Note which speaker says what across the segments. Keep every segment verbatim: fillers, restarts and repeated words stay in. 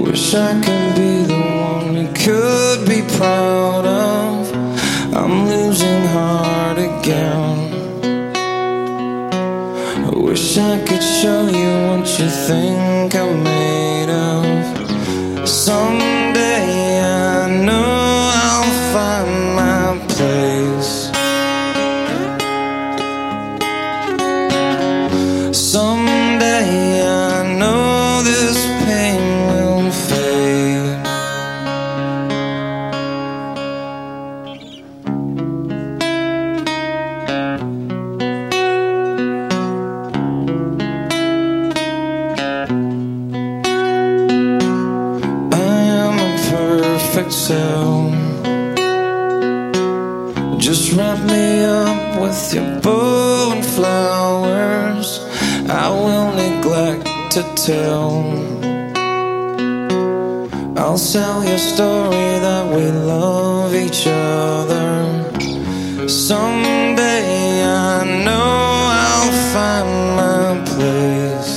Speaker 1: Wish I could be the one you could be proud of. I'm losing heart again. I wish I could show you what you think I'm made of. Someday I know I'll find my place. Someday I know this pain will fade. I am a perfect cell. Just wrap me up with your bow and flowers. I will neglect to tell. I'll sell your story that we love each other. Someday I know I'll find my place.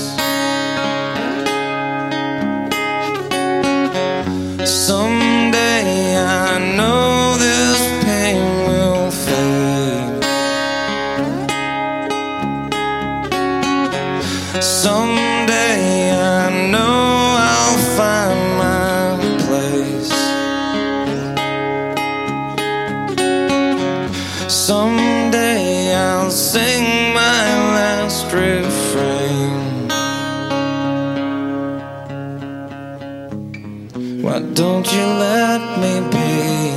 Speaker 1: Someday I know this pain will fade. Someday I know I'll find my place. Someday I'll sing my last refrain. Why don't you let me be?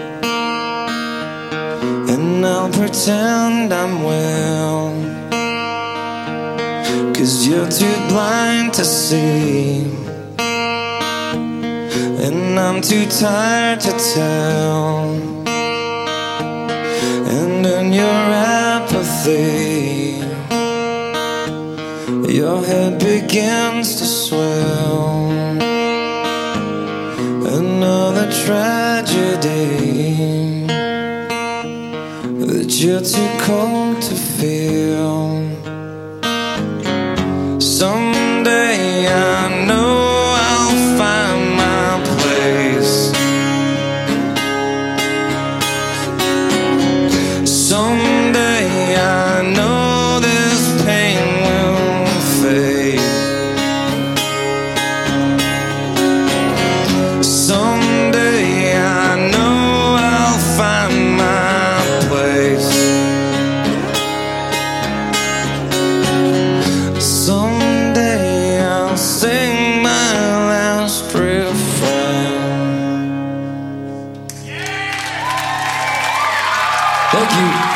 Speaker 1: And I'll pretend I'm well, 'cause you're too blind to see, and I'm too tired to tell. And in your apathy, your head begins to swell. Another tragedy that you're too cold to feel. Someday I know I'll find my place. Someday I know this pain will fade. Someday I know I'll find my place. Someday I'll sing my last refrain. Thank you.